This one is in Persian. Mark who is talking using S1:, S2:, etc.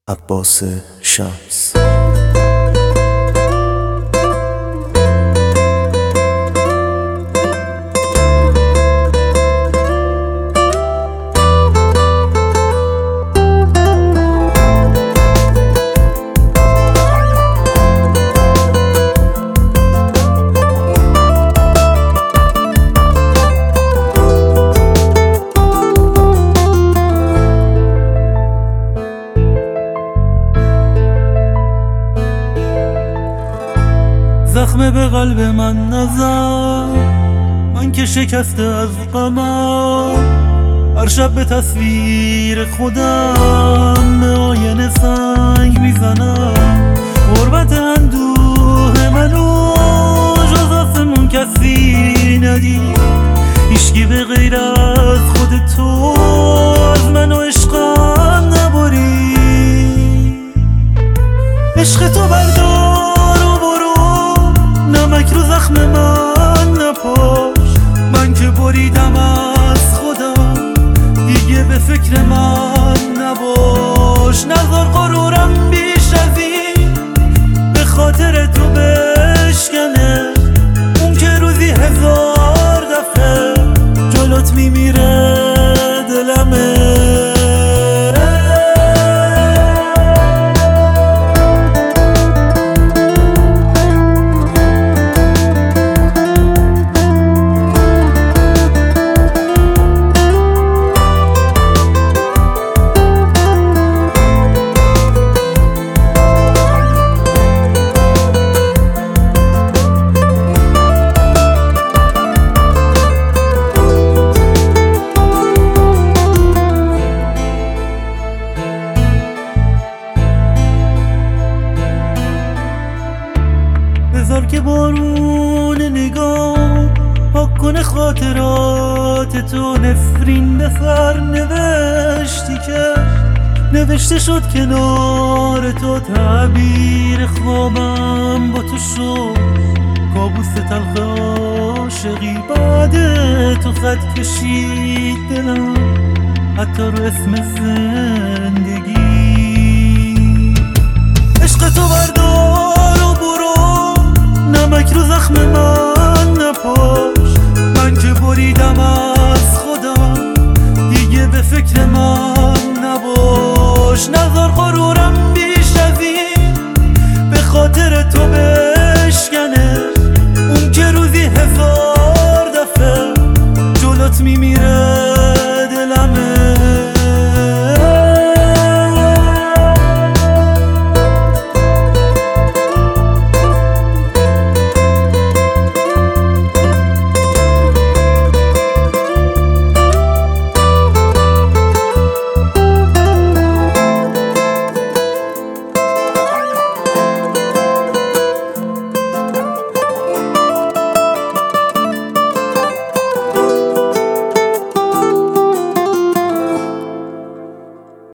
S1: عباس شمس.
S2: زخم به قلب من نزن، من که شکسته از غمم. هر شب به تصویر خودم به آینه سنگ میزنم. غربت اندوه منو جز آسمون کسی ندید، هیچکی به غیر از خود تو از من و عشقم نبرید. عشق تو بردار و برو، نمک رو زخم من نپاش. من که بریدم از خودم، دیگه به فکر من نباش. نذار غرورم بیش از این به خاطر تو بشکنه، اون که روزی 1000 دفعه جلوت میمیره دلمه. بذار که بارون نگاه پاک کنه خاطرات تو. نفرین به سر نوشتی که نوشته شد کنار تو. تعبیر خوابم با تو شد، کابوس تلخ عاشقی. بعد تو خط کشید دلم، حتی رو اسم زندگی.